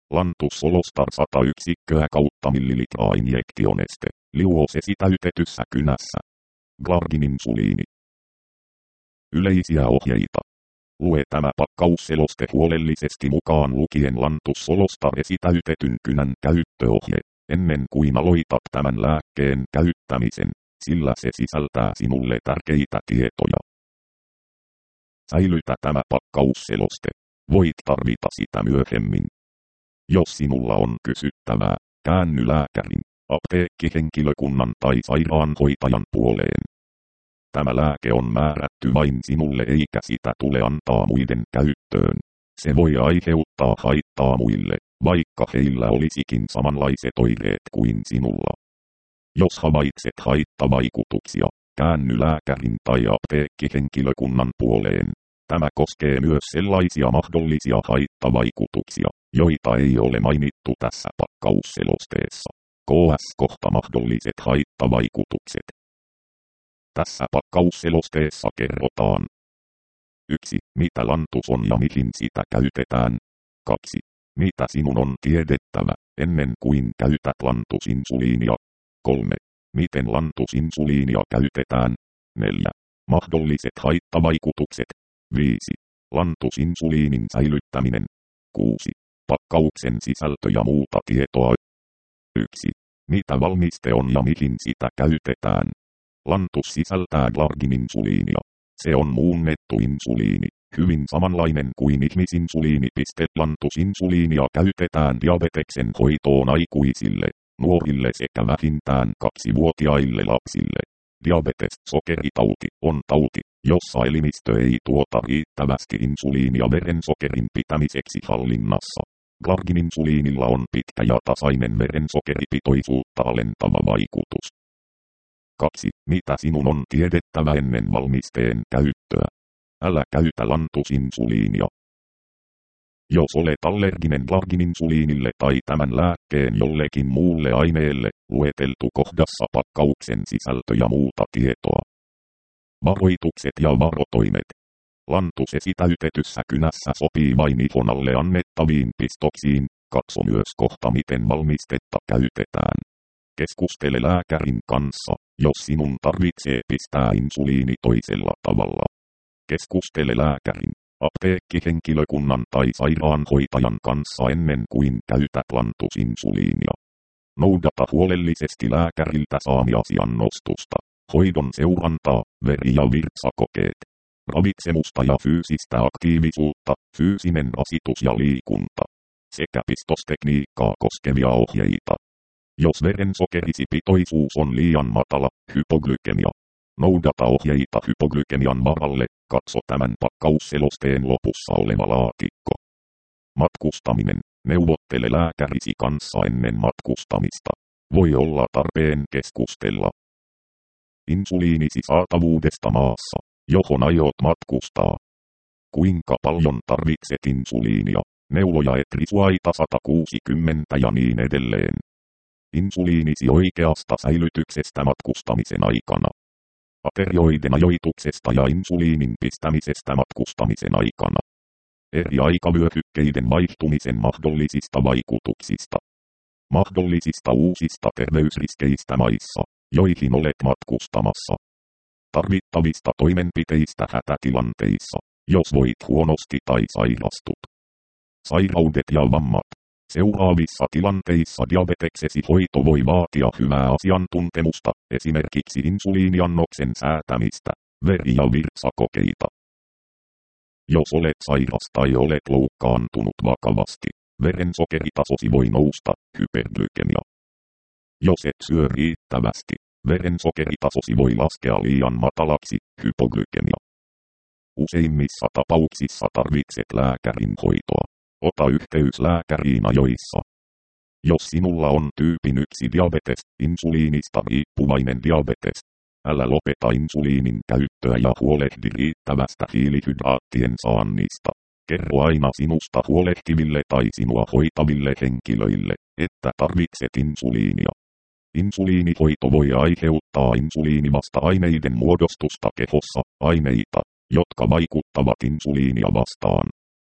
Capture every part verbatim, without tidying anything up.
Lantus Solostar sata yksikköä kautta millilitraa injektioneste, liuosesitäytetyssä kynässä. Glargin-insuliini. Yleisiä ohjeita. Lue tämä pakkausseloste huolellisesti mukaan lukien Lantus Solostar esitäytetyn kynän käyttöohje, ennen kuin aloitat tämän lääkkeen käyttämisen, sillä se sisältää sinulle tärkeitä tietoja. Säilytä tämä pakkausseloste. Voit tarvita sitä myöhemmin. Jos sinulla on kysyttävää, käänny lääkärin, apteekkihenkilökunnan tai sairaanhoitajan puoleen. Tämä lääke on määrätty vain sinulle eikä sitä tule antaa muiden käyttöön. Se voi aiheuttaa haittaa muille, vaikka heillä olisikin samanlaiset oireet kuin sinulla. Jos havaitset haittavaikutuksia, käänny lääkärin tai apteekkihenkilökunnan puoleen. Tämä koskee myös sellaisia mahdollisia haittavaikutuksia, joita ei ole mainittu tässä pakkausselosteessa. K S kohta mahdolliset haittavaikutukset. Tässä pakkausselosteessa kerrotaan. yksi. Mitä lantus on ja mihin sitä käytetään. kaksi. Mitä sinun on tiedettävä, ennen kuin käytät lantusinsuliinia. kolme. Miten lantusinsuliinia käytetään. neljä. Mahdolliset haittavaikutukset. viisi. Lantusinsuliinin säilyttäminen. kuusi. Pakkauksen sisältö ja muuta tietoa. yksi. Mitä valmiste on ja mihin sitä käytetään. Lantus sisältää Glargin-insuliinia. Se on muunnettu insuliini, hyvin samanlainen kuin ihmisinsuliini. Lantusinsuliinia käytetään diabeteksen hoitoon aikuisille, nuorille sekä vähintään kaksivuotiaille lapsille. Diabetes, sokeritauti, on tauti, jossa elimistö ei tuota riittävästi insuliinia verensokerin pitämiseksi hallinnassa. Glargin-insuliinilla on pitkä ja tasainen verensokeripitoisuutta alentava vaikutus. kaksi. Mitä sinun on tiedettävä ennen valmisteen käyttöä? Älä käytä lantusinsuliinia. Jos olet allerginen Glargin-insuliinille tai tämän lääkkeen jollekin muulle aineelle, lueteltu kohdassa pakkauksen sisältö ja muuta tietoa. Varoitukset ja varotoimet. Lantus esitäytetyssä kynässä sopii vain ihon alle annettaviin pistoksiin, katso myös kohta miten valmistetta käytetään. Keskustele lääkärin kanssa, jos sinun tarvitsee pistää insuliini toisella tavalla. Keskustele lääkärin, apteekkihenkilökunnan tai sairaanhoitajan kanssa ennen kuin käytät lantusinsuliinia. Noudata huolellisesti lääkäriltä saamiasi annostusta, hoidon seurantaa, veri- ja virtsakokeet, ravitsemusta ja fyysistä aktiivisuutta, fyysinen rasitus ja liikunta, sekä pistostekniikkaa koskevia ohjeita. Jos verensokerisi pitoisuus on liian matala, hypoglykemia. Noudata ohjeita hypoglykemian varalle, katso tämän pakkausselosteen lopussa oleva laatikko. Matkustaminen. Neuvottele lääkärisi kanssa ennen matkustamista. Voi olla tarpeen keskustella insuliinisi saatavuudesta maassa, johon aiot matkustaa. Kuinka paljon tarvitset insuliinia, neuloja et risuaita sata kuusikymmentä ja niin edelleen. Insuliinisi oikeasta säilytyksestä matkustamisen aikana. Aterioiden ajoituksesta ja insuliinin pistämisestä matkustamisen aikana. Eri aikavyöhykkeiden vaihtumisen mahdollisista vaikutuksista. Mahdollisista uusista terveysriskeistä maissa, joihin olet matkustamassa. Tarvittavista toimenpiteistä hätätilanteissa, jos voit huonosti tai sairastut. Sairaudet ja vammat. Seuraavissa tilanteissa diabeteksesi hoito voi vaatia hyvää asiantuntemusta, esimerkiksi insuliiniannoksen säätämistä, veri- ja virtsakokeita. Jos olet sairas tai olet loukkaantunut vakavasti, verensokeritasosi voi nousta, hyperglykemia. Jos et syö riittävästi, verensokeritasosi voi laskea liian matalaksi, hypoglykemia. Useimmissa tapauksissa tarvitset lääkärin hoitoa. Ota yhteys lääkäriin ajoissa. Jos sinulla on tyypin yksi diabetes, insuliinista riippuvainen diabetes, älä lopeta insuliinin käyttöä ja huolehdi riittävästä hiilihydraattien saannista. Kerro aina sinusta huolehtiville tai sinua hoitaville henkilöille, että tarvitset insuliinia. Insuliinihoito voi aiheuttaa insuliinivasta-aineiden muodostusta kehossa, aineita, jotka vaikuttavat insuliinia vastaan.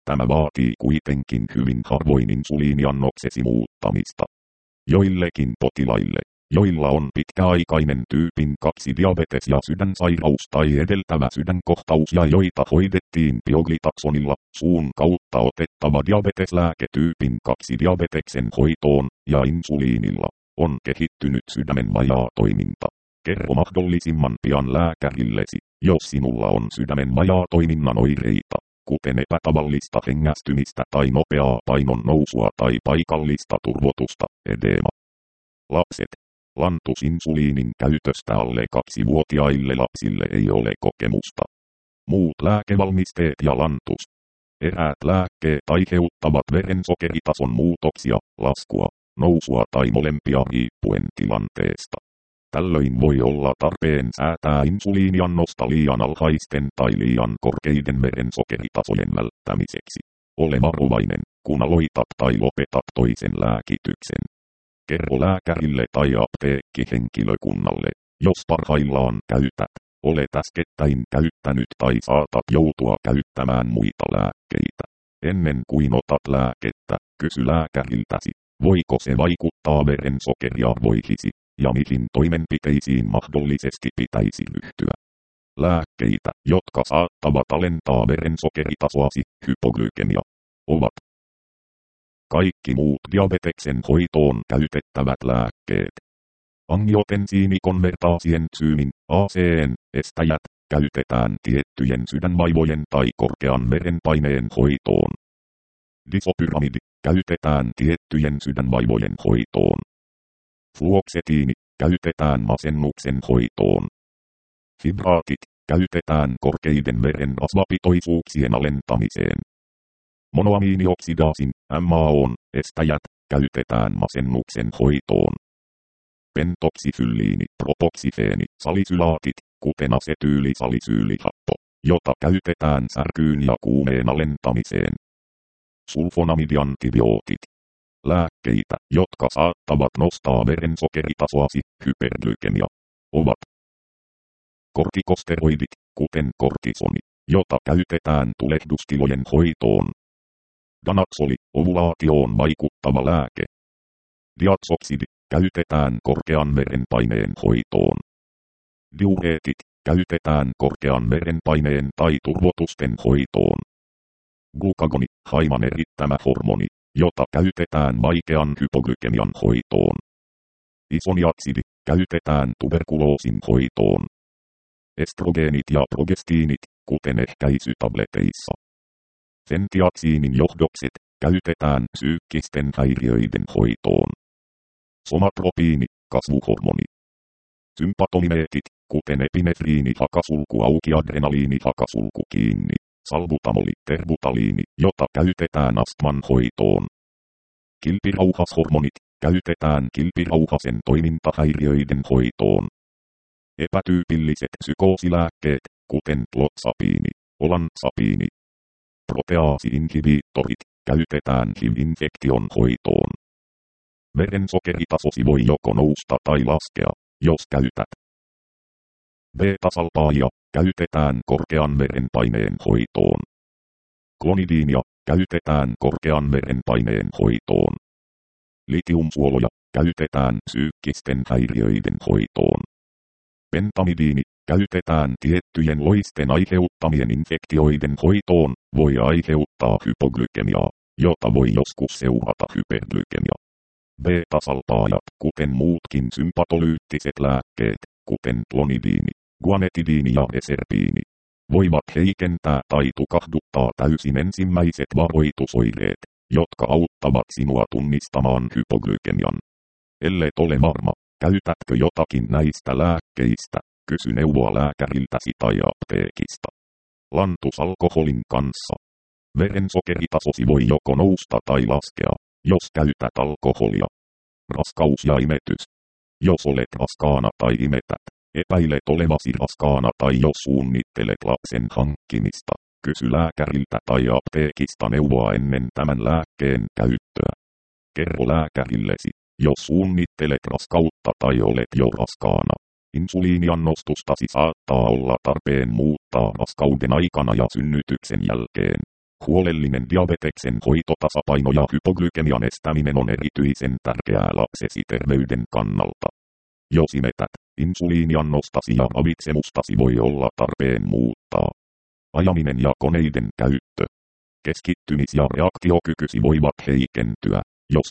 Tämä vaatii kuitenkin hyvin harvoin insuliiniannoksesi muuttamista. Joillekin potilaille, joilla on pitkäaikainen tyypin kaksi diabetes ja sydänsairaus tai edeltävä sydänkohtaus ja joita hoidettiin pioglitaxonilla, suun kautta otettava diabeteslääke tyypin kaksi diabeteksen hoitoon ja insuliinilla, on kehittynyt sydämen vajaatoiminta. Kerro mahdollisimman pian lääkärillesi, jos sinulla on sydämen vajaatoiminnan oireita, kuten epätavallista hengästymistä tai nopeaa painon nousua tai paikallista turvotusta, edeema. Lapset. Lantusinsuliinin käytöstä alle kaksivuotiaille lapsille ei ole kokemusta. Muut lääkevalmisteet ja lantus. Eräät lääkkeet aiheuttavat verensokeritason muutoksia, laskua, nousua tai molempia riippuen tilanteesta. Tällöin voi olla tarpeen säätää insuliiniannosta liian alhaisten tai liian korkeiden verensokeritasojen välttämiseksi. Ole varovainen, kun aloitat tai lopetat toisen lääkityksen. Kerro lääkärille tai apteekkihenkilökunnalle, jos parhaillaan käytät, olet äskettäin käyttänyt tai saatat joutua käyttämään muita lääkkeitä. Ennen kuin otat lääkettä, kysy lääkäriltäsi, voiko se vaikuttaa verensokeriarvoihisi, ja mihin toimenpiteisiin mahdollisesti pitäisi ryhtyä. Lääkkeitä, jotka saattavat alentaa verensokeritasoasi, hypoglykemia, ovat kaikki muut diabeteksen hoitoon käytettävät lääkkeet. Angiotensiinikonvertaasientsyymin, A C N, estäjät, käytetään tiettyjen sydänvaivojen tai korkean verenpaineen hoitoon. Disopyramidi, käytetään tiettyjen sydänvaivojen hoitoon. Fluoksetiini, käytetään masennuksen hoitoon. Fibraatit, käytetään korkeiden veren rasvapitoisuuksien alentamiseen. Monoamiinioksidaasin, M A O:n, estäjät, käytetään masennuksen hoitoon. Pentoksifylliini, propoksifeeni, salisylaatit, kuten asetyylisalisyylihappo, jota käytetään särkyyn ja kuumeen alentamiseen. Sulfonamidiantibiootit. Lääkkeitä, jotka saattavat nostaa verensokeritasoasi, hyperglykemia, ovat kortikosteroidit, kuten kortisoni, jota käytetään tulehdustilojen hoitoon. Danaxoli, ovulaatioon vaikuttava lääke. Diazoksidi, käytetään korkean verenpaineen hoitoon. Diureetit, käytetään korkean verenpaineen tai turvotusten hoitoon. Glukagoni, haiman erittämä hormoni, jota käytetään vaikean hypoglykemian hoitoon. Isoniaksidi, käytetään tuberkuloosin hoitoon. Estrogeenit ja progestiinit, kuten ehkäisytableteissa. Sentiaksiinin johdokset, käytetään psyykkisten häiriöiden hoitoon. Somatropiini, kasvuhormoni. Sympatonimeetit, kuten epinefriini hakasulku auki adrenaliini hakasulku kiinni. Salbutamoli, terbutaliini, jota käytetään astman hoitoon. Kilpirauhashormonit, käytetään kilpirauhasen toimintahäiriöiden hoitoon. Epätyypilliset psykoosilääkkeet, kuten klotsapiini, olansapiini. Proteaasi-inhibiittorit, käytetään H I V-infektion hoitoon. Verensokeritasosi voi joko nousta tai laskea, jos käytät beta-salpaajia, käytetään korkean verenpaineen hoitoon. Klonidiinia, käytetään korkean verenpaineen hoitoon. Litiumsuoloja, käytetään psyykkisten häiriöiden hoitoon. Pentamidiini, käytetään tiettyjen loisten aiheuttamien infektioiden hoitoon, voi aiheuttaa hypoglykemiaa, jota voi joskus seurata hyperglykemia. Beta-salpaajat, kuten muutkin sympatolyyttiset lääkkeet, kuten klonidiini, guanetidiini ja eserpiini, voivat heikentää tai tukahduttaa täysin ensimmäiset varoitusoireet, jotka auttavat sinua tunnistamaan hypoglykemian. Ellet ole varma, käytätkö jotakin näistä lääkkeistä, kysy neuvoa lääkäriltäsi tai apteekista. Lantus alkoholin kanssa. Verensokeritasosi voi joko nousta tai laskea, jos käytät alkoholia. Raskaus ja imetys. Jos olet raskaana tai imetät, epäilet olevasi raskaana tai jos suunnittelet lapsen hankkimista, kysy lääkäriltä tai apteekista neuvoa ennen tämän lääkkeen käyttöä. Kerro lääkärillesi, jos suunnittelet raskautta tai olet jo raskaana. Insuliiniannostustasi saattaa olla tarpeen muuttaa raskauden aikana ja synnytyksen jälkeen. Huolellinen diabeteksen hoitotasapaino ja hypoglykemian estäminen on erityisen tärkeää lapsesi terveyden kannalta. Jos imetät, insuliiniannostasi ja ravitsemustasi voi olla tarpeen muuttaa. Ajaminen ja koneiden käyttö. Keskittymis- ja reaktiokykysi voivat heikentyä, jos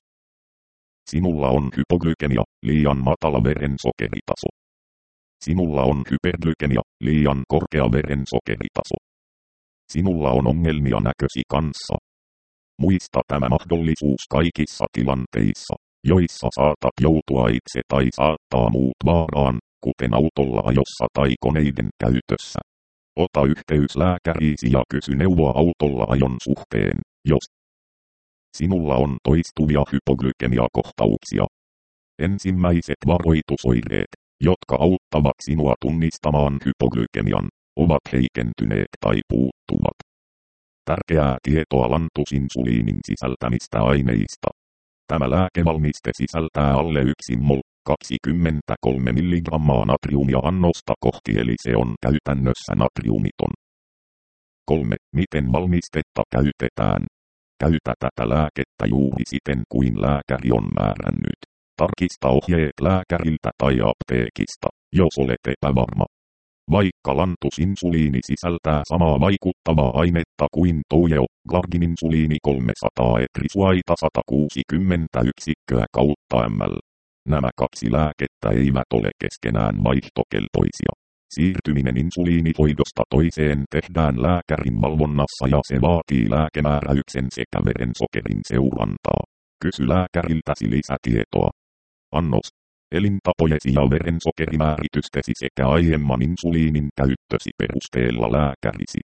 sinulla on hypoglykemia, liian matala verensokeritaso. Sinulla on hyperglykemia, liian korkea verensokeritaso. Sinulla on ongelmia näkösi kanssa. Muista tämä mahdollisuus kaikissa tilanteissa, joissa saatat joutua itse tai saattaa muut vaaraan, kuten autolla ajossa tai koneiden käytössä. Ota yhteys lääkäriisi ja kysy neuvoa autolla ajon suhteen, jos sinulla on toistuvia hypoglykemiakohtauksia. Ensimmäiset varoitusoireet, jotka auttavat sinua tunnistamaan hypoglykemian, ovat heikentyneet tai puuttuvat. Tärkeää tietoa lantusinsuliinin sisältämistä aineista. Tämä lääkevalmiste sisältää alle yksi mol, kaksikymmentäkolme milligrammaa natriumia annosta kohti, eli se on käytännössä natriumiton. kolme. Miten valmistetta käytetään? Käytä tätä lääkettä juuri siten kuin lääkäri on määrännyt. Tarkista ohjeet lääkäriltä tai apteekista, jos olet epävarma. Vaikka lantusinsuliini sisältää samaa vaikuttavaa ainetta kuin toujeo, glargininsuliini kolmesataa etrisuaita sata kuusikymmentä yksikköä kautta ml. Nämä kaksi lääkettä eivät ole keskenään vaihtokelpoisia. Siirtyminen insuliinihoidosta toiseen tehdään lääkärin valvonnassa ja se vaatii lääkemääräyksen sekä verensokerin seurantaa. Kysy lääkäriltäsi lisätietoa. Annos. Elintapojesi ja verensokerimääritystesi sekä aiemman insuliinin käyttösi perusteella lääkärisi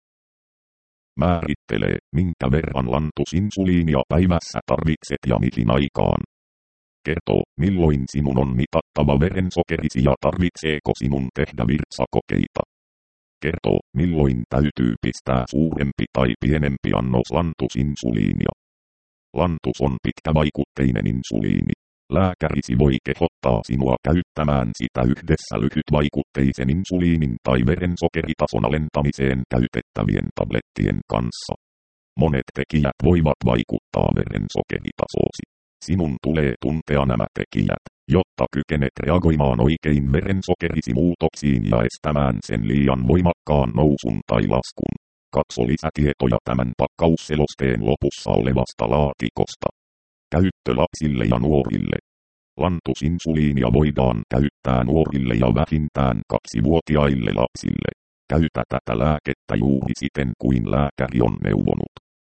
määrittelee, minkä verran lantusinsuliinia päivässä tarvitset ja mihin aikaan. Kertoo, milloin sinun on mitattava verensokerisi ja tarvitseeko sinun tehdä virtsakokeita. Kertoo, milloin täytyy pistää suurempi tai pienempi annos lantusinsuliinia. Lantus on pitkävaikutteinen insuliini. Lääkärisi voi kehottaa sinua käyttämään sitä yhdessä lyhytvaikutteisen insuliinin tai verensokeritason alentamiseen käytettävien tablettien kanssa. Monet tekijät voivat vaikuttaa verensokeritasoosi. Sinun tulee tuntea nämä tekijät, jotta kykenet reagoimaan oikein verensokerisi muutoksiin ja estämään sen liian voimakkaan nousun tai laskun. Katso lisätietoja tämän pakkausselosteen lopussa olevasta laatikosta. Käyttö lapsille ja nuorille. Lantusinsuliinia voidaan käyttää nuorille ja vähintään kaksivuotiaille lapsille. Käytä tätä lääkettä juuri siten kuin lääkäri on neuvonut.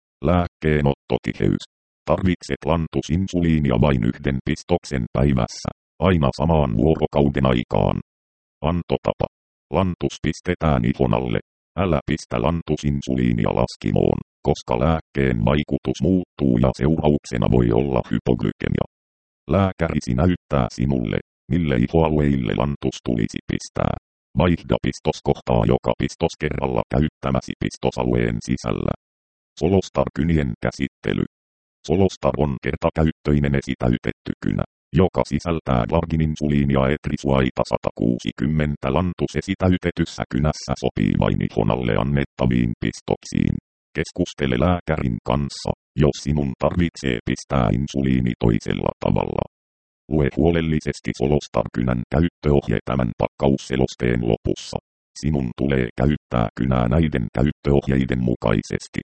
Lääkkeenottotiheys. Tarvitset lantusinsuliinia vain yhden pistoksen päivässä, aina samaan vuorokauden aikaan. Antotapa. Lantus pistetään ihon alle. Älä pistä lantusinsuliinia laskimoon, koska lääkkeen vaikutus muuttuu ja seurauksena voi olla hypoglykemia. Lääkärisi näyttää sinulle, mille ihoalueille lantus tulisi pistää. Vaihda pistoskohtaa joka pistos kerralla käyttämäsi pistosalueen sisällä. Solostar-kynien käsittely. Solostar on kertakäyttöinen esitäytetty kynä, joka sisältää glargininsuliinia etrisuaita sata kuusikymmentä. Lantus esitäytetyssä kynässä sopii vain ihon alle annettaviin pistoksiin. Keskustele lääkärin kanssa, jos sinun tarvitsee pistää insuliini toisella tavalla. Lue huolellisesti Solostar-kynän käyttöohje tämän pakkausselosteen lopussa. Sinun tulee käyttää kynää näiden käyttöohjeiden mukaisesti.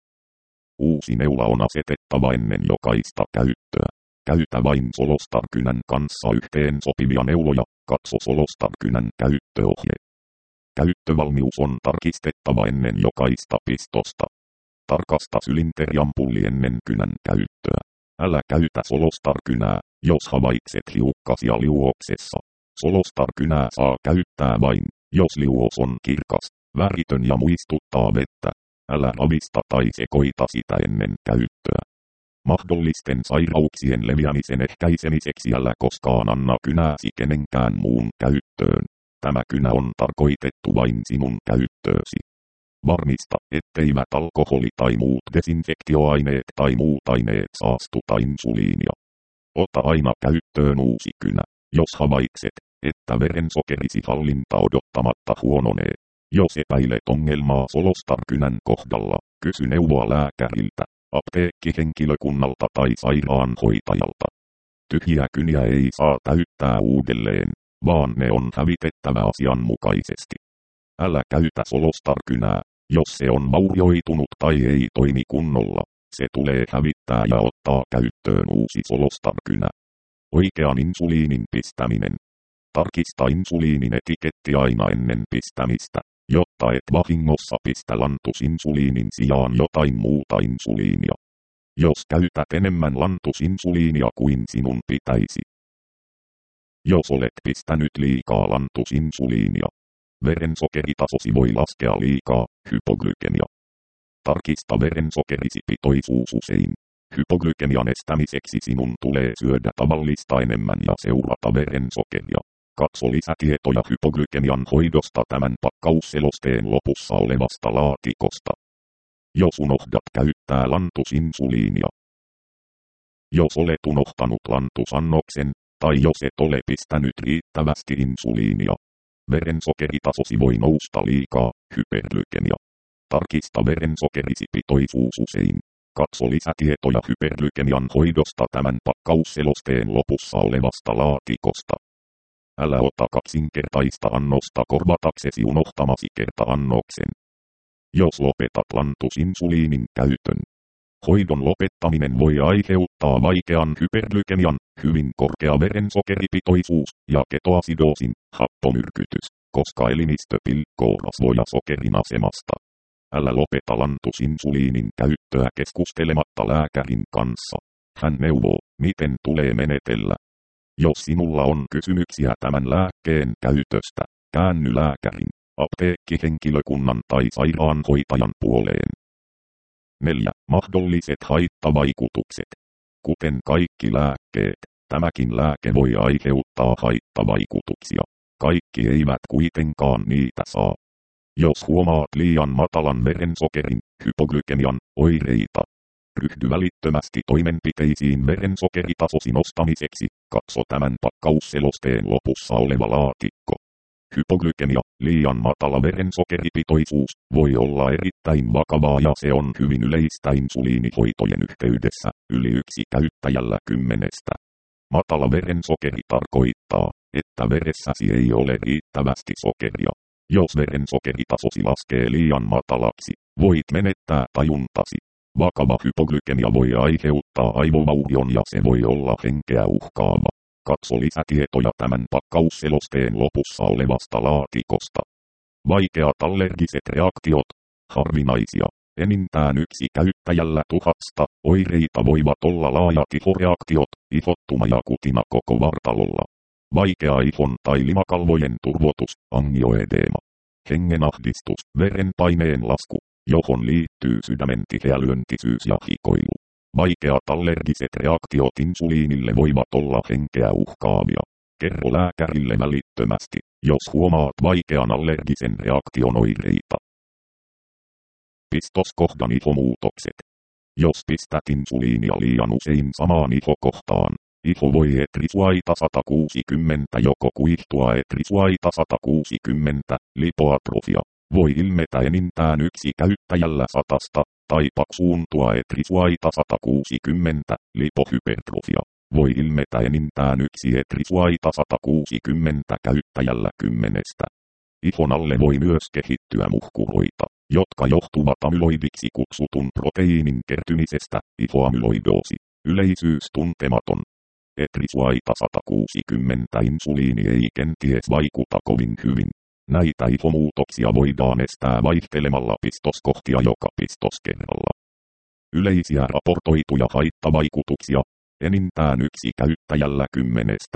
Uusi neula on asetettava ennen jokaista käyttöä. Käytä vain Solostar-kynän kanssa yhteen sopivia neuloja, katso Solostar-kynän käyttöohje. Käyttövalmius on tarkistettava ennen jokaista pistosta. Tarkasta sylinteriampulli ennen kynän käyttöä. Älä käytä Solostar-kynää, jos havaitset hiukkasia liuoksessa. Solostar-kynää saa käyttää vain, jos liuos on kirkas, väritön ja muistuttaa vettä. Älä ravista tai sekoita sitä ennen käyttöä. Mahdollisten sairauksien leviämisen ehkäisemiseksi älä koskaan anna kynääsi kenenkään muun käyttöön. Tämä kynä on tarkoitettu vain sinun käyttöösi. Varmista, etteivät alkoholi tai muut desinfektioaineet tai muut aineet saastuta insuliinia. Ota aina käyttöön uusi kynä, jos havaitset, että verensokerisi hallinta odottamatta huononee. Jos epäilet ongelmaa Solostar-kynän kohdalla, kysy neuvoa lääkäriltä, apteekkihenkilökunnalta tai sairaanhoitajalta. Tyhjiä kyniä ei saa täyttää uudelleen, vaan ne on hävitettävä asianmukaisesti. Älä käytä Solostar-kynää, jos se on vaurioitunut tai ei toimi kunnolla. Se tulee hävittää ja ottaa käyttöön uusi Solostar-kynä. Oikean insuliinin pistäminen. Tarkista insuliinin etiketti aina ennen pistämistä, jotta et vahingossa pistä lantusinsuliinin sijaan jotain muuta insuliinia. Jos käytät enemmän lantusinsuliinia kuin sinun pitäisi. Jos olet pistänyt liikaa lantusinsuliinia, verensokeritasosi voi laskea liikaa, hypoglykemia. Tarkista verensokerisi pitoisuus usein. Hypoglykemian estämiseksi sinun tulee syödä tavallista enemmän ja seurata verensokeria. Katso lisätietoja hypoglykemian hoidosta tämän pakkausselosteen lopussa olevasta laatikosta. Jos unohdat käyttää lantusinsuliinia. Jos olet unohtanut lantusannoksen, tai jos et ole pistänyt riittävästi insuliinia, verensokeritasosi voi nousta liikaa, hyperglykemia. Tarkista verensokerisi pitoisuus usein. Katso lisätietoja hyperglykemian hoidosta tämän pakkausselosteen lopussa olevasta laatikosta. Älä ota kaksinkertaista annosta korvataksesi unohtamasi kerta-annoksen. Jos lopetat lantusinsuliinin käytön. Hoidon lopettaminen voi aiheuttaa vaikean hyperglykemian, hyvin korkea verensokeripitoisuus ja ketoasidoosin, happomyrkytys, koska elimistö pilkkoo rasvoja sokerin asemasta. Älä lopeta lantusinsuliinin käyttöä keskustelematta lääkärin kanssa. Hän neuvoo, miten tulee menetellä. Jos sinulla on kysymyksiä tämän lääkkeen käytöstä, käänny lääkärin, apteekkihenkilökunnan tai sairaanhoitajan puoleen. neljä. Mahdolliset haittavaikutukset. Kuten kaikki lääkkeet, tämäkin lääke voi aiheuttaa haittavaikutuksia. Kaikki eivät kuitenkaan niitä saa. Jos huomaat liian matalan verensokerin, hypoglykemian, oireita, ryhdy välittömästi toimenpiteisiin verensokeritasosi nostamiseksi, katso tämän pakkausselosteen lopussa oleva laatikko. Hypoglykemia, liian matala verensokeripitoisuus, voi olla erittäin vakavaa ja se on hyvin yleistä insuliinihoitojen yhteydessä, yli yksi käyttäjällä kymmenestä. Matala verensokeri tarkoittaa, että veressäsi ei ole riittävästi sokeria. Jos verensokeritasosi laskee liian matalaksi, voit menettää tajuntasi. Vakava hypoglykemia voi aiheuttaa aivovaurion ja se voi olla henkeä uhkaava. Katso lisätietoja tämän pakkausselosteen lopussa olevasta laatikosta. Vaikeat allergiset reaktiot, harvinaisia, enintään yksi käyttäjällä tuhasta, oireita voivat olla laajat ihoreaktiot, ihottuma ja kutina koko vartalolla. Vaikea ihon tai limakalvojen turvotus, angioedeema. Hengenahdistus, verenpaineen lasku, johon liittyy sydämen tiheälyöntisyys ja hikoilu. Vaikeat allergiset reaktiot insuliinille voivat olla henkeä uhkaavia. Kerro lääkärille välittömästi, jos huomaat vaikean allergisen reaktion oireita. Pistoskohdan ihomuutokset. Jos pistät insuliinia liian usein samaan ihokohtaan, iho voi etrisuaita sata kuusikymmentä joko kuihtua etrisuaita sata kuusikymmentä, lipoatrofia, voi ilmetä enintään yksi käyttäjällä satasta, tai paksuuntua etrisuaita sata kuusikymmentä, lipohypertrofia, voi ilmetä enintään yksi etrisuaita sata kuusikymmentä käyttäjällä kymmenestä. Ihon alle voi myös kehittyä muhkuroita, jotka johtuvat amyloidiksi kutsutun proteiinin kertymisestä, ihoamyloidoosi, yleisyys tuntematon. Etrisuaita sata kuusikymmentä insuliini ei kenties vaikuta kovin hyvin. Näitä ihomuutoksia voidaan estää vaihtelemalla pistoskohtia joka pistoskerralla. Yleisiä raportoituja haittavaikutuksia, enintään yksi käyttäjällä kymmenestä.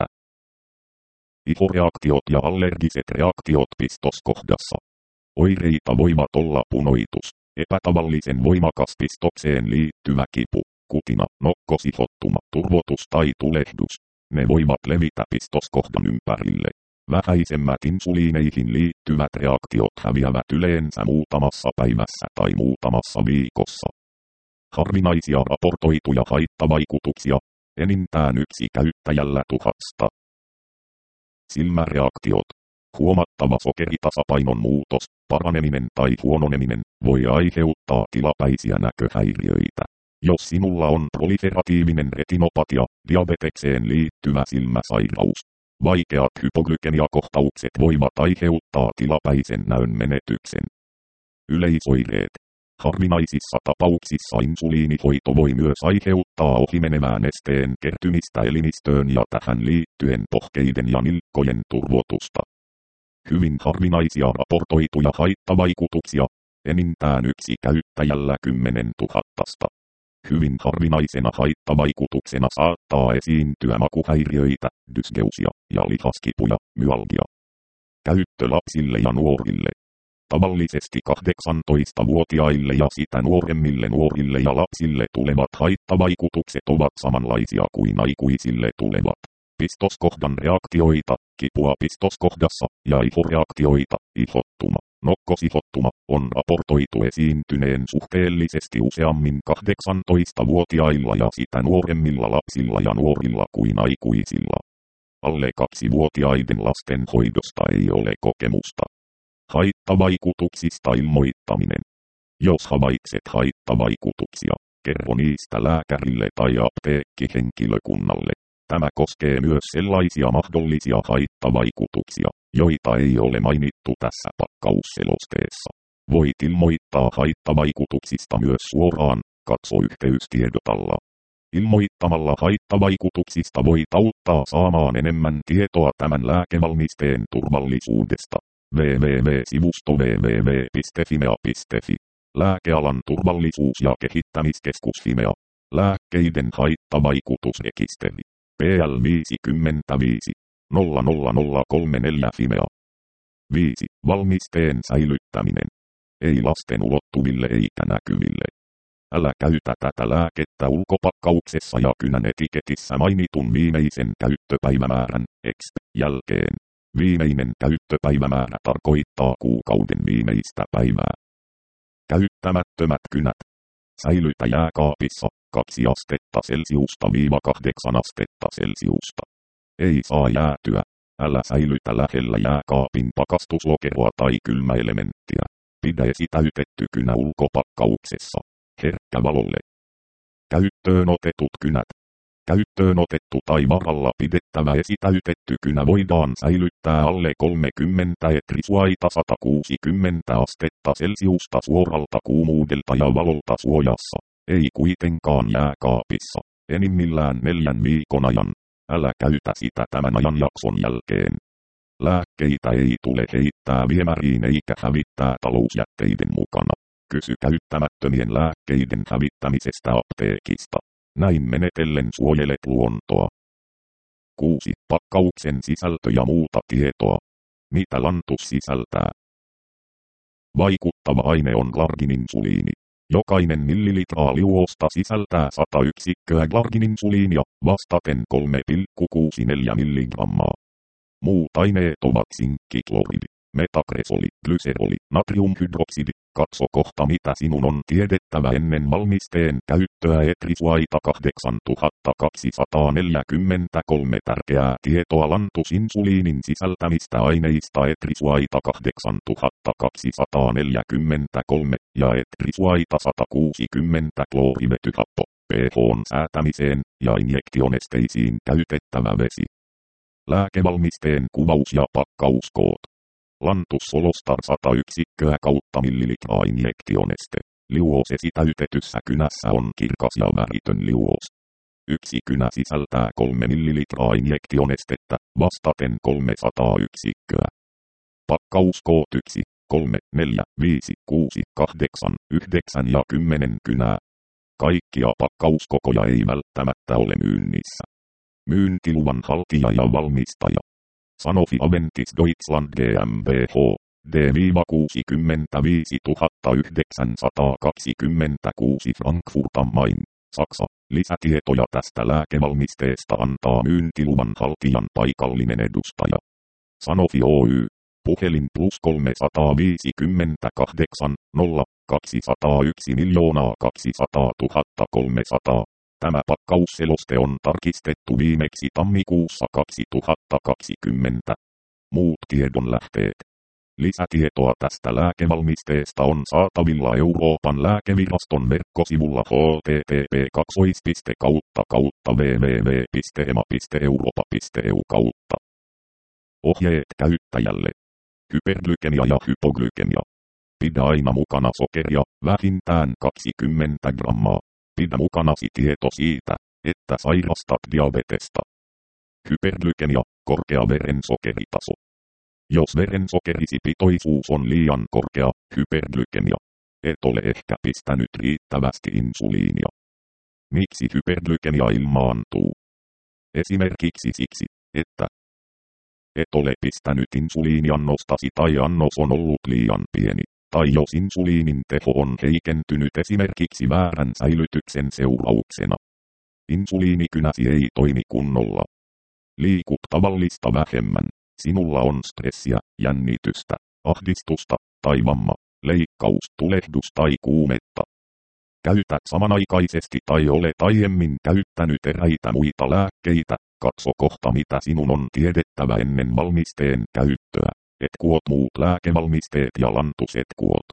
Ihoreaktiot ja allergiset reaktiot pistoskohdassa. Oireita voivat olla punoitus, epätavallisen voimakas pistokseen liittyvä kipu, kutina, nokkosihottuma, turvotus tai tulehdus. Ne voivat levitä pistoskohdan ympärille. Vähäisemmät insuliineihin liittyvät reaktiot häviävät yleensä muutamassa päivässä tai muutamassa viikossa. Harvinaisia raportoituja haittavaikutuksia, enintään yksi käyttäjällä tuhasta. Silmäreaktiot. Huomattava sokeritasapainon muutos, paraneminen tai huononeminen voi aiheuttaa tilapäisiä näköhäiriöitä. Jos sinulla on proliferatiivinen retinopatia, diabetekseen liittyvä silmäsairaus, vaikeat hypoglykemiakohtaukset voivat aiheuttaa tilapäisen näön menetyksen. Yleisoireet. Harvinaisissa tapauksissa insuliinihoito voi myös aiheuttaa ohimenevää nesteen kertymistä elimistöön ja tähän liittyen pohkeiden ja nilkkojen turvotusta. Hyvin harvinaisia raportoituja haittavaikutuksia, enintään yksi käyttäjällä kymmenen tuhattasta. Hyvin harvinaisena haittavaikutuksena saattaa esiintyä makuhäiriöitä, dysgeusia ja lihaskipuja, myalgia. Käyttö lapsille ja nuorille. Tavallisesti kahdeksantoistavuotiaille ja sitä nuoremmille nuorille ja lapsille tulevat haittavaikutukset ovat samanlaisia kuin aikuisille tulevat. Pistoskohdan reaktioita, kipua pistoskohdassa ja ihoreaktioita, ihottuma, nokkosihottuma, on raportoitu esiintyneen suhteellisesti useammin kahdeksantoistavuotiailla ja sitä nuoremmilla lapsilla ja nuorilla kuin aikuisilla. Alle kaksivuotiaiden lasten hoidosta ei ole kokemusta. Haittavaikutuksista ilmoittaminen. Jos havaitset haittavaikutuksia, kerro niistä lääkärille tai apteekkihenkilökunnalle. Tämä koskee myös sellaisia mahdollisia haittavaikutuksia, joita ei ole mainittu tässä pakkausselosteessa. Voit ilmoittaa haittavaikutuksista myös suoraan, katso yhteystiedot alla. Ilmoittamalla haittavaikutuksista voit auttaa saamaan enemmän tietoa tämän lääkevalmisteen turvallisuudesta. www.sivusto www piste fimea piste fi. Lääkealan turvallisuus- ja kehittämiskeskus Fimea. Lääkkeiden haittavaikutusrekisteri. P L viisikymmentäviisi nolla nolla nolla kolme neljä Fimea. viisi. Valmisteen säilyttäminen. Ei lasten ulottuville eikä näkyville. Älä käytä tätä lääkettä ulkopakkauksessa ja kynän etiketissä mainitun viimeisen käyttöpäivämäärän, X, jälkeen. Viimeinen käyttöpäivämäärä tarkoittaa kuukauden viimeistä päivää. Käyttämättömät kynät. Säilytä jääkaapissa kaksi astetta Celsiusta viiva kahdeksan astetta Celsiusta. Ei saa jäätyä. Älä säilytä lähellä jääkaapin pakastuslokeroa tai kylmäelementtiä. Pidä esitäytetty kynä ulkopakkauksessa. Herkkä valolle. Käyttöön otetut kynät. Käyttöön otettu tai varalla pidettävä esitäytetty kynä voidaan säilyttää alle kolmekymmentä etrisuaita sata kuusikymmentä astetta Celsiusta suoralta kuumuudelta ja valolta suojassa, ei kuitenkaan jääkaapissa, enimmillään neljän viikon ajan. Älä käytä sitä tämän ajanjakson jälkeen. Lääkkeitä ei tule heittää viemäriin eikä hävittää talousjätteiden mukana. Kysy käyttämättömien lääkkeiden hävittämisestä apteekista. Näin menetellen suojelet luontoa. kuusi. Pakkauksen sisältö ja muuta tietoa. Mitä lantus sisältää? Vaikuttava aine on glargininsuliini. Jokainen millilitra liuosta sisältää sata yksikköä glargininsuliinia, vastaten kolme pilkku kuusikymmentäneljä milligrammaa. Muut aineet ovat sinkkikloridi, metagresoli, glyseroli, natriumhydroksidi. Katso kohta mitä sinun on tiedettävä ennen valmisteen käyttöä etrisuaita kahdeksantuhattakaksisataaneljäkymmentäkolme tärkeää tietoa lantusinsuliinin sisältämistä aineista etrisuaita kahdeksantuhattakaksisataaneljäkymmentäkolme ja etrisuaita sata kuusikymmentä kloorivetyhappo pH:n säätämiseen ja injektionesteisiin käytettävä vesi. Lääkevalmisteen kuvaus ja pakkauskoot. Lantus Solostar sata yksikköä kautta millilitraa injektioneste. Liuos esitäytetyssä kynässä on kirkas ja väritön liuos. Yksi kynä sisältää kolme millilitraa injektionestettä, vastaten kolmesataa yksikköä. Pakkauskoot yksi, kolme, neljä, viisi, kuusi, kahdeksan, yhdeksän ja kymmenen kynää. Kaikkia pakkauskokoja ei välttämättä ole myynnissä. Myyntiluvan haltija ja valmistaja. Sanofi Aventis Deutschland GmbH, D kuusikymmentäviisi tuhatta yhdeksänsataakaksikymmentäkuusi Frankfurt am Main, Saksa. Lisätietoja tästä lääkevalmisteesta antaa myyntiluvan haltijan paikallinen edustaja. Sanofi Oy. Puhelin plus kolmesataaviisikymmentäkahdeksan nolla kaksisataayksi kaksisataatuhatta kolmesataa. Tämä pakkausseloste on tarkistettu viimeksi tammikuussa kaksituhattakaksikymmentä. Muut tiedonlähteet. Lisätietoa tästä lääkevalmisteesta on saatavilla Euroopan lääkeviraston verkkosivulla h t t p kautta kautta w w w piste e m a piste europa piste e u kautta. Ohjeet käyttäjälle. Hyperglykemia ja hypoglykemia. Pidä aina mukana sokeria, vähintään kaksikymmentä grammaa. Pidä mukanasi tieto siitä, että sairastat diabetesta. Hyperglykemia, korkea verensokeritaso. Jos verensokerisi pitoisuus on liian korkea, hyperglykemia. Et ole ehkä pistänyt riittävästi insuliinia. Miksi hyperglykemia ilmaantuu? Esimerkiksi siksi, että et ole pistänyt insuliiniannostasi tai annos on ollut liian pieni, tai jos insuliinin teho on heikentynyt esimerkiksi väärän säilytyksen seurauksena. Insuliinikynäsi ei toimi kunnolla. Liikut tavallista vähemmän. Sinulla on stressiä, jännitystä, ahdistusta, tai vamma, leikkaus, tulehdus tai kuumetta. Käytät samanaikaisesti tai olet aiemmin käyttänyt eräitä muita lääkkeitä, katso kohta mitä sinun on tiedettävä ennen valmisteen käyttöä, et kuot muut lääkevalmisteet ja lantuset kuot.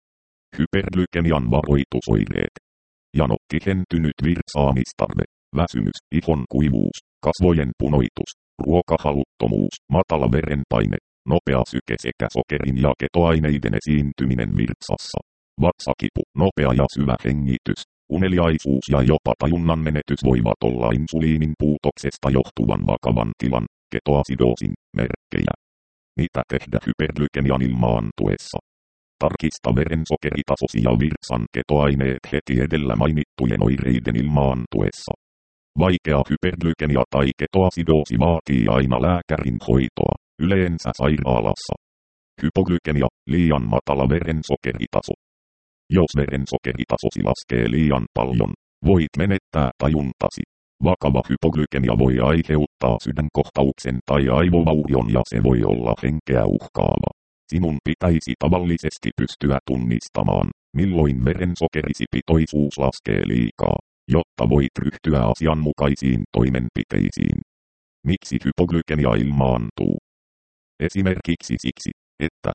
Hyperglykemian varoitusoireet. Jano, tihentynyt virtsaamistarve, väsymys, ihon kuivuus, kasvojen punoitus, ruokahaluttomuus, matala verenpaine, nopea syke sekä sokerin ja ketoaineiden esiintyminen virtsassa. Vatsakipu, nopea ja syvä hengitys, uneliaisuus ja jopa tajunnan menetys voivat olla insuliinin puutoksesta johtuvan vakavan tilan, ketoasidoosin, merkkejä. Mitä tehdä hyperglykemian ilmaantuessa? Tarkista verensokeritasosi ja virtsan ketoaineet heti edellä mainittujen oireiden ilmaantuessa. Vaikea hyperglykemia tai ketoasidoosi vaatii aina lääkärin hoitoa, yleensä sairaalassa. Hypoglykemia, liian matala verensokeritaso. Jos verensokeritasosi laskee liian paljon, voit menettää tajuntasi. Vakava hypoglykemia voi aiheuttaa sydänkohtauksen tai aivovaurion ja se voi olla henkeä uhkaava. Sinun pitäisi tavallisesti pystyä tunnistamaan, milloin verensokerisi pitoisuus laskee liikaa, jotta voit ryhtyä asianmukaisiin toimenpiteisiin. Miksi hypoglykemia ilmaantuu? Esimerkiksi siksi, että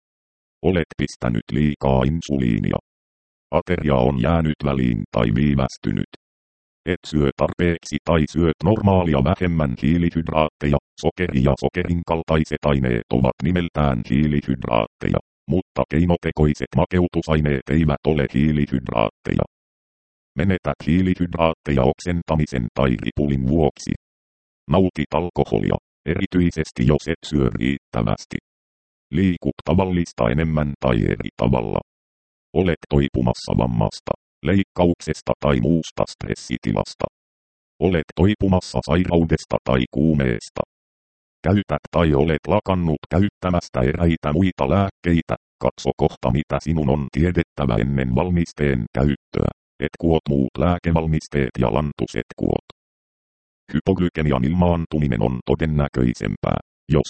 olet pistänyt liikaa insuliinia. Ateria on jäänyt väliin tai viivästynyt. Et syö tarpeeksi tai syöt normaalia vähemmän hiilihydraatteja. Sokeri ja sokerin kaltaiset aineet ovat nimeltään hiilihydraatteja, mutta keinotekoiset makeutusaineet eivät ole hiilihydraatteja. Menetät hiilihydraatteja oksentamisen tai ripulin vuoksi. Nautit alkoholia, erityisesti jos et syö riittävästi. Liikut tavallista enemmän tai eri tavalla. Olet toipumassa vammasta, leikkauksesta tai muusta stressitilasta. Olet toipumassa sairaudesta tai kuumeesta. Käytät tai olet lakannut käyttämästä eräitä muita lääkkeitä, katso kohta mitä sinun on tiedettävä ennen valmisteen käyttöä, et kuot muut lääkevalmisteet ja lantuset kuot. Hypoglykemian ilmaantuminen on todennäköisempää, jos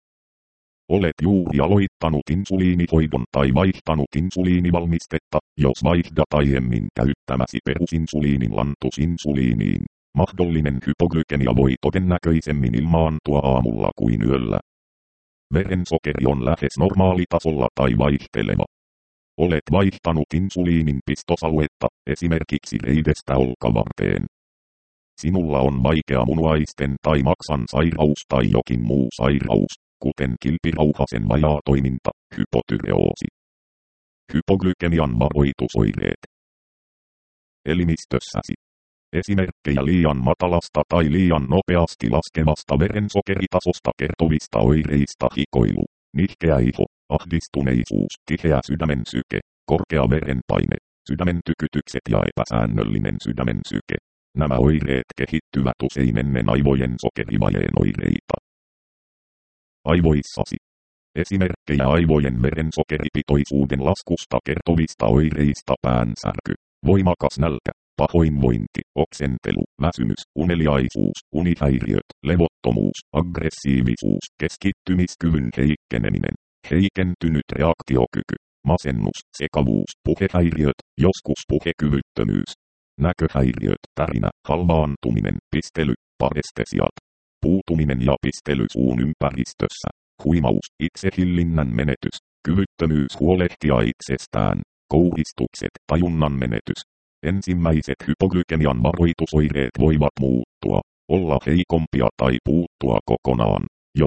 olet juuri aloittanut insuliinihoidon tai vaihtanut insuliinivalmistetta, jos vaihdat aiemmin käyttämäsi perusinsuliinin lantusinsuliiniin. Mahdollinen hypoglykemia voi todennäköisemmin ilmaantua aamulla kuin yöllä. Verensokeri on lähes normaalitasolla tai vaihteleva. Olet vaihtanut insuliinin pistosaluetta, esimerkiksi reidestä olkavarteen. Sinulla on vaikea munuaisten tai maksan sairaus tai jokin muu sairaus, kuten kilpirauhasen vajaatoiminta, hypotyreoosi. Hypoglykemian varoitusoireet. Elimistössäsi. Esimerkkejä liian matalasta tai liian nopeasti laskevasta verensokeritasosta kertovista oireista: hikoilu, nihkeä iho, ahdistuneisuus, tiheä sydämen syke, korkea verenpaine, sydämen tykytykset ja epäsäännöllinen sydämen syke. Nämä oireet kehittyvät usein ennen aivojen sokerivajeen oireita. Aivoissasi. Esimerkkejä aivojen verensokeripitoisuuden laskusta kertovista oireista: päänsärky, voimakas nälkä, pahoinvointi, oksentelu, väsymys, uneliaisuus, unihäiriöt, levottomuus, aggressiivisuus, keskittymiskyvyn heikkeneminen, heikentynyt reaktiokyky, masennus, sekavuus, puhehäiriöt, joskus puhekyvyttömyys, näköhäiriöt, tärinä, halvaantuminen, pistely, parestesiat, puutuminen ja pistely suun ympäristössä, huimaus, itsehillinnän menetys, kyvyttömyys huolehtia itsestään, kouhistukset, tajunnan menetys. Ensimmäiset hypoglykemian varoitusoireet voivat muuttua, olla heikompia tai puuttua kokonaan, jos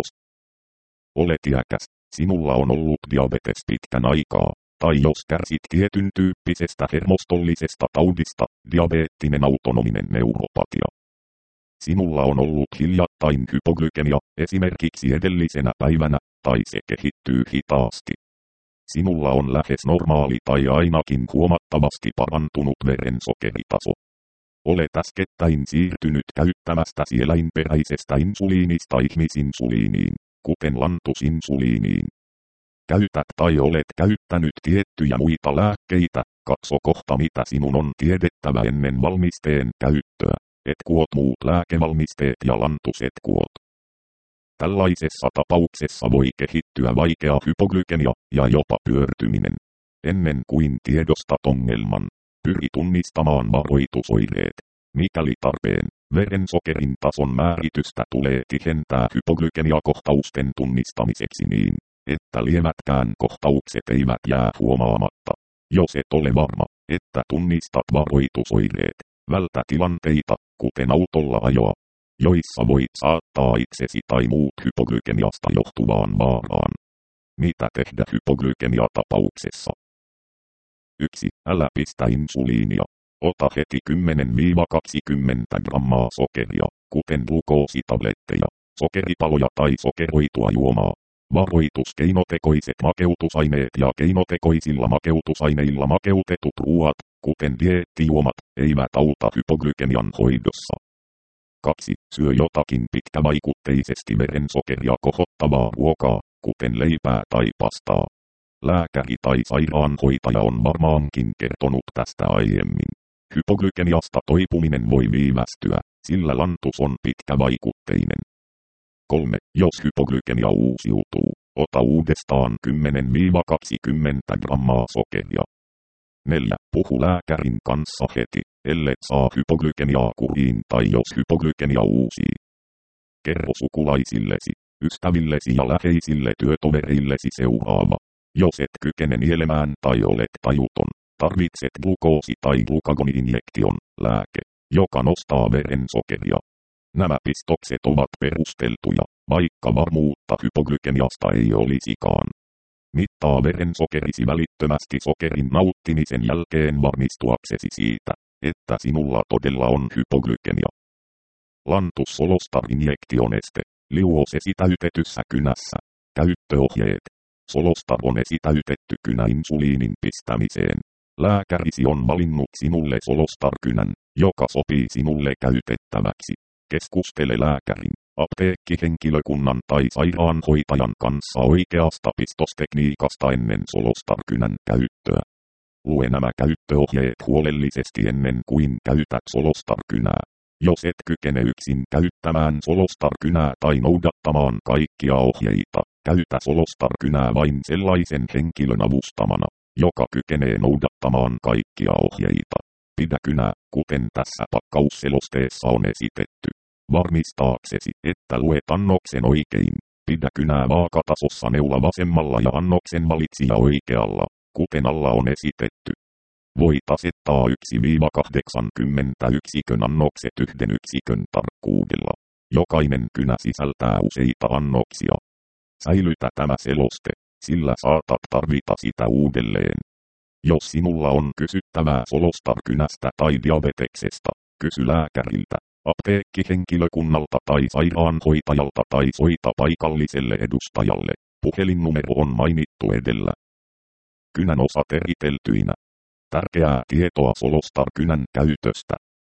olet iäkäs, sinulla on ollut diabetes pitkän aikaa, tai jos kärsit tietyn tyyppisestä hermostollisesta taudista, diabeettinen autonominen neuropatia. Sinulla on ollut hiljattain hypoglykemia, esimerkiksi edellisenä päivänä, tai se kehittyy hitaasti. Sinulla on lähes normaali tai ainakin huomattavasti parantunut verensokeritaso. Olet äskettäin siirtynyt käyttämästä eläinperäisestä insuliinista ihmisinsuliiniin, kuten lantusinsuliiniin. Käytät tai olet käyttänyt tiettyjä muita lääkkeitä, katso kohta mitä sinun on tiedettävä ennen valmisteen käyttöä, et kuot muut lääkevalmisteet ja lantuset kuot. Tällaisessa tapauksessa voi kehittyä vaikea hypoglykemia ja jopa pyörtyminen. Ennen kuin tiedostat ongelman, pyri tunnistamaan varoitusoireet. Mikäli tarpeen, verensokerin tason määritystä tulee tihentää hypoglykemiakohtausten tunnistamiseksi niin, että lievätkään kohtaukset eivät jää huomaamatta. Jos et ole varma, että tunnistat varoitusoireet, vältä tilanteita, kuten autolla ajoa, joissa voit saattaa itsesi tai muut hypoglykemiasta johtuvaan vaaraan. Mitä tehdä hypoglykemiatapauksessa? yksi. Älä pistä insuliinia. Ota heti kymmenen kaksikymmentä grammaa sokeria, kuten glukoositabletteja, sokeripaloja tai sokeroitua juomaa. Varoitus: keinotekoiset makeutusaineet ja keinotekoisilla makeutusaineilla makeutetut ruuat, kuten dieettijuomat, eivät auta hypoglykemian hoidossa. kaksi. Syö jotakin pitkävaikutteisesti verensokeria kohottavaa ruokaa, kuten leipää tai pastaa. Lääkäri tai sairaanhoitaja on varmaankin kertonut tästä aiemmin. Hypoglykemiasta toipuminen voi viivästyä, sillä lantus on pitkävaikutteinen. kolme. Jos hypoglykemia uusiutuu, ota uudestaan kymmenen kaksikymmentä grammaa sokeria. neljä. Puhu lääkärin kanssa heti, ellet saa hypoglykemiaa kuriin tai jos hypoglykemia uusii. Kerro sukulaisillesi, ystävillesi ja läheisille työtovereillesi seuraava. Jos et kykene nielemään tai olet tajuton, tarvitset glukoosi- tai glukagoni-injektion, lääke, joka nostaa verensokeria. Nämä pistokset ovat perusteltuja, vaikka varmuutta hypoglykemiasta ei olisikaan. Mittaa verensokerisi välittömästi sokerin nauttimisen jälkeen varmistuaksesi siitä, että sinulla todella on hypoglykemia. Lantus Solostar-injektioneste, liuos esitäytetyssä kynässä. Käyttöohjeet. Solostar on esitäytetty kynä insuliinin pistämiseen. Lääkärisi on valinnut sinulle Solostar-kynän, joka sopii sinulle käytettäväksi. Keskustele lääkärin, apteekkihenkilökunnan tai sairaanhoitajan kanssa oikeasta pistostekniikasta ennen Solostar-kynän käyttöä. Lue nämä käyttöohjeet huolellisesti ennen kuin käytät Solostar-kynää. Jos et kykene yksin käyttämään Solostar-kynää tai noudattamaan kaikkia ohjeita, käytä Solostar-kynää vain sellaisen henkilön avustamana, joka kykenee noudattamaan kaikkia ohjeita. Pidä kynää, kuten tässä pakkausselosteessa on esitetty. Varmistaaksesi, että luet annoksen oikein, pidä kynää vaakatasossa neula vasemmalla ja annoksen valitsija oikealla, kuten alla on esitetty. Voit asettaa yksi kahdeksankymmentä yksikön annokset yhden yksikön tarkkuudella. Jokainen kynä sisältää useita annoksia. Säilytä tämä seloste, sillä saatat tarvita sitä uudelleen. Jos sinulla on kysyttävää Solostar-kynästä tai diabeteksesta, kysy lääkäriltä, apteekkihenkilökunnalta tai sairaanhoitajalta tai soita paikalliselle edustajalle. Puhelinnumero on mainittu edellä. Kynän osat eriteltyinä. Tärkeää tietoa Solostar-kynän käytöstä.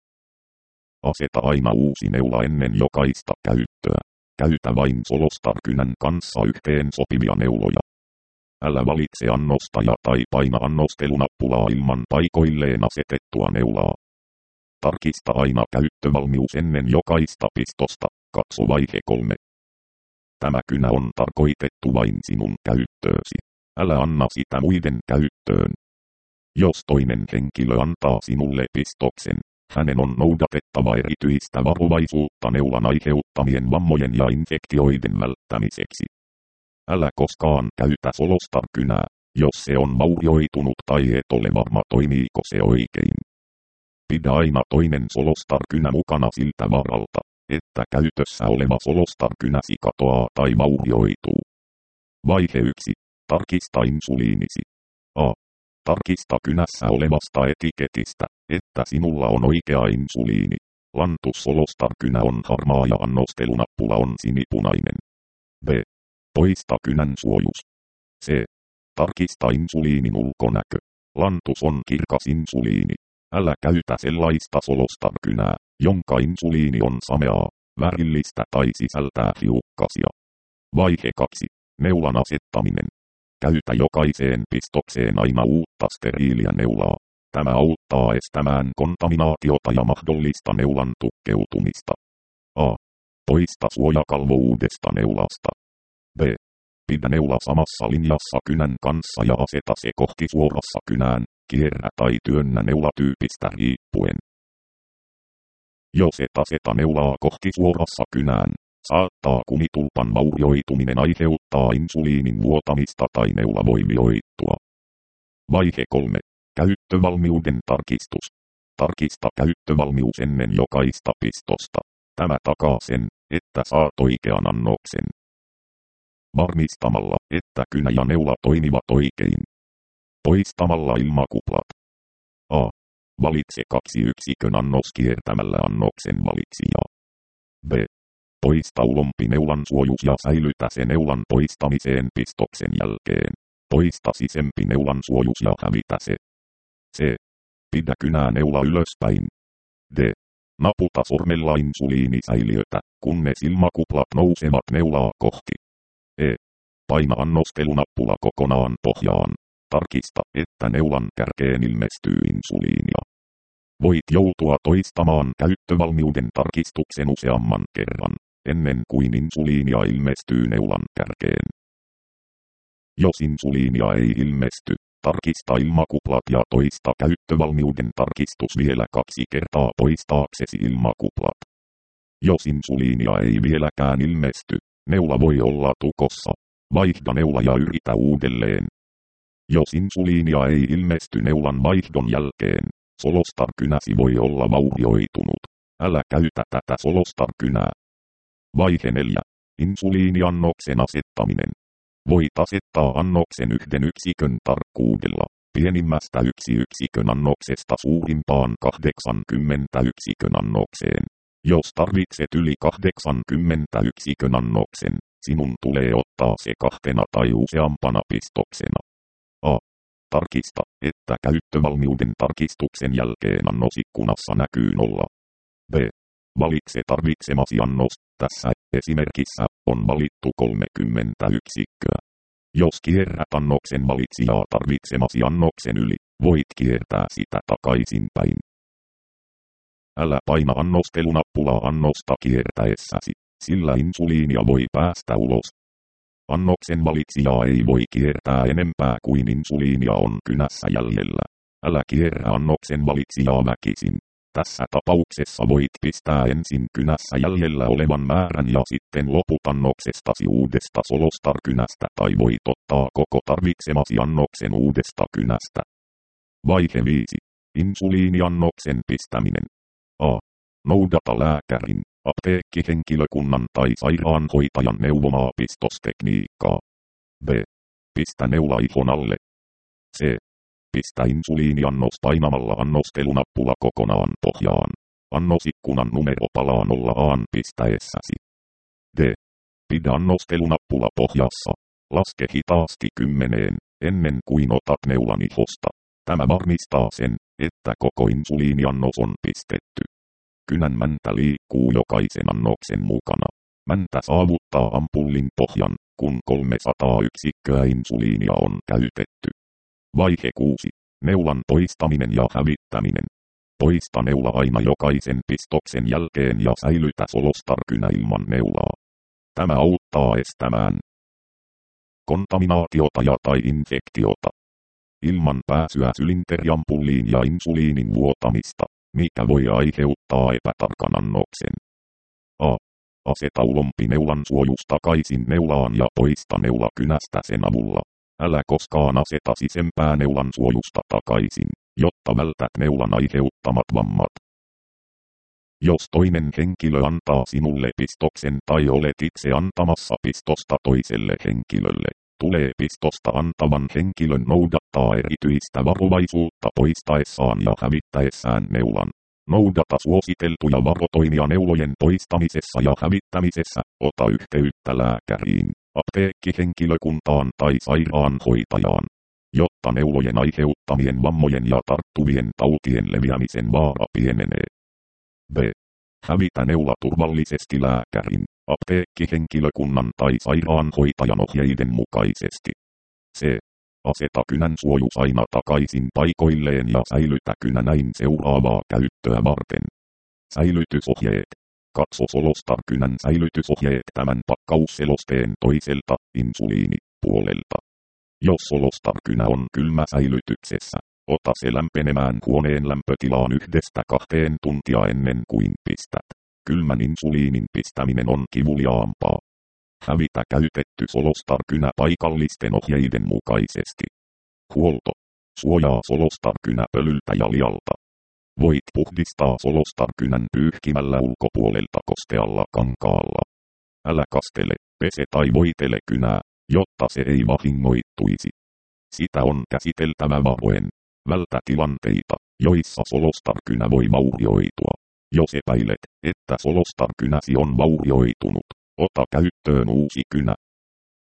Aseta aina uusi neula ennen jokaista käyttöä. Käytä vain Solostar-kynän kanssa yhteen sopivia neuloja. Älä valitse annostaja tai paina annostelunappulaa ilman paikoilleen asetettua neulaa. Tarkista aina käyttövalmius ennen jokaista pistosta, katso vaihe kolme. Tämä kynä on tarkoitettu vain sinun käyttöösi. Älä anna sitä muiden käyttöön. Jos toinen henkilö antaa sinulle pistoksen, hänen on noudatettava erityistä varovaisuutta neulan aiheuttamien vammojen ja infektioiden välttämiseksi. Älä koskaan käytä Solostar-kynää, jos se on vaurioitunut tai et ole varma toimiiko se oikein. Pidä aina toinen Solostar-kynä mukana siltä varalta, että käytössä oleva Solostar-kynäsi katoaa tai vaurioituu. Vaihe yksi. Tarkista insuliinisi. A. Tarkista kynässä olevasta etiketistä, että sinulla on oikea insuliini. Lantus Solostar-kynä on harmaa ja annostelunappula on sinipunainen. B. Poista kynän suojus. C. Tarkista insuliinin ulkonäkö. Lantus on kirkas insuliini. Älä käytä sellaista Solostar-kynää, jonka insuliini on sameaa, värillistä tai sisältää hiukkasia. Vaihe kaksi. Neulan asettaminen. Käytä jokaiseen pistokseen aina uutta steriiliä neulaa. Tämä auttaa estämään kontaminaatiota ja mahdollista neulan tukkeutumista. A. Poista suojakalvo uudesta neulasta. B. Pidä neula samassa linjassa kynän kanssa ja aseta se kohti suorassa kynään, kierrä tai työnnä neulatyypistä riippuen. Jos et aseta neulaa kohti suorassa kynään, saattaa kumitulpan vaurioituminen aiheuttaa insuliinin vuotamista tai neula voi vioittua. Vaihe kolme. Käyttövalmiuden tarkistus. Tarkista käyttövalmius ennen jokaista pistosta. Tämä takaa sen, että saat oikean annoksen. Varmistamalla, että kynä ja neula toimivat oikein. Poistamalla ilmakuplat. A. Valitse kaksi yksikön annos kiertämällä annoksen valitsijaa. B. Poista ulompi neulan suojus ja säilytä se neulan poistamiseen pistoksen jälkeen. Poista sisempi neulan suojus ja hävitä se. C. Pidä kynää neula ylöspäin. D. Naputa sormella insuliinisäiliötä, kunnes ilmakuplat nousevat neulaa kohti. E. Paina annostelunappula kokonaan pohjaan. Tarkista, että neulan kärkeen ilmestyy insuliinia. Voit joutua toistamaan käyttövalmiuden tarkistuksen useamman kerran, ennen kuin insuliinia ilmestyy neulan kärkeen. Jos insuliinia ei ilmesty, tarkista ilmakuplat ja toista käyttövalmiuden tarkistus vielä kaksi kertaa poistaaksesi ilmakuplat. Jos insuliinia ei vieläkään ilmesty, neula voi olla tukossa. Vaihda neula ja yritä uudelleen. Jos insuliinia ei ilmesty neulan vaihdon jälkeen, Solostar-kynäsi voi olla vaurioitunut. Älä käytä tätä Solostar-kynää. Vaihe neljä. Insuliiniannoksen asettaminen. Voit asettaa annoksen yhden yksikön tarkkuudella, pienimmästä yksi yksikön annoksesta suurimpaan kahdeksankymmentä yksikön annokseen. Jos tarvitset yli kahdeksankymmentä yksikön annoksen, sinun tulee ottaa se kahtena tai useampana pistoksena. A. Tarkista, että käyttövalmiuden tarkistuksen jälkeen annosikkunassa näkyy nolla. B. Valitse tarvitsemasi annos. Tässä esimerkissä on valittu kolmekymmentä yksikköä. Jos kierrät annoksen valitsijaa tarvitsemasi annoksen yli, voit kiertää sitä takaisinpäin. Älä paina annostelunappulaa annosta kiertäessäsi, sillä insuliinia voi päästä ulos. Annoksen valitsijaa ei voi kiertää enempää kuin insuliinia on kynässä jäljellä. Älä kierrä annoksen valitsijaa väkisin. Tässä tapauksessa voit pistää ensin kynässä jäljellä olevan määrän ja sitten loput annoksestasi uudesta Solostar-kynästä tai voit ottaa koko tarvitsemasi annoksen uudesta kynästä. Vaihe viisi. Insuliiniannoksen pistäminen. A. Noudata lääkärin, apteekkihenkilökunnan tai sairaanhoitajan neuvomaa pistostekniikkaa. B. Pistä neula ihon alle. C. Pistä insuliiniannos painamalla annostelunappula kokonaan pohjaan. Annosikkunan numero palaa nollaan pistäessäsi. D. Pidä annostelunappula pohjassa. Laske hitaasti kymmeneen, ennen kuin otat neulan ihosta. Tämä varmistaa sen, että koko insuliiniannos on pistetty. Kynän mäntä liikkuu jokaisen annoksen mukana. Mäntä saavuttaa ampullin pohjan, kun kolmesataa yksikköä insuliinia on käytetty. Vaihe kuusi. Neulan poistaminen ja hävittäminen. Poista neula aina jokaisen pistoksen jälkeen ja säilytä Solostar-kynä ilman neulaa. Tämä auttaa estämään kontaminaatiota ja tai infektiota. Ilman pääsyä sylinteriampulliin ja insuliinin vuotamista, mikä voi aiheuttaa epätarkan annoksen. A. Aseta ulompi neulan suojus takaisin neulaan ja poista neula kynästä sen avulla. Älä koskaan aseta sisempää neulan suojusta takaisin, jotta vältät neulan aiheuttamat vammat. Jos toinen henkilö antaa sinulle pistoksen tai olet itse antamassa pistosta toiselle henkilölle, tulee pistosta antavan henkilön noudattaa erityistä varovaisuutta poistaessaan ja hävittäessään neulan. Noudata suositeltuja varotoimia neulojen poistamisessa ja hävittämisessä, ota yhteyttä lääkäriin, apteekkihenkilökuntaan tai sairaanhoitajaan, jotta neulojen aiheuttamien vammojen ja tarttuvien tautien leviämisen vaara pienenee. B. Hävitä neula turvallisesti lääkärin, apteekkihenkilökunnan tai sairaanhoitajan ohjeiden mukaisesti. C. Aseta kynän suojus aina takaisin paikoilleen ja säilytä kynä näin seuraavaa käyttöä varten. Säilytysohjeet. Katso Solostar-kynän säilytysohjeet tämän pakkausselosteen toiselta insuliinipuolelta. Jos Solostar-kynä on kylmä säilytyksessä, ota se lämpenemään huoneen lämpötilaan yhdestä kahteen tuntia ennen kuin pistät. Kylmän insuliinin pistäminen on kivuliaampaa. Hävitä käytetty Solostar-kynä paikallisten ohjeiden mukaisesti. Huolto. Suojaa Solostar-kynä pölyltä ja lialta. Voit puhdistaa Solostar-kynän pyyhkimällä ulkopuolelta kostealla kankaalla. Älä kastele, pese tai voitele kynää, jotta se ei vahingoittuisi. Sitä on käsiteltävä varoen. Vältä tilanteita, joissa Solostar-kynä voi vaurioitua. Jos epäilet, että Solostar-kynäsi on vaurioitunut, ota käyttöön uusi kynä.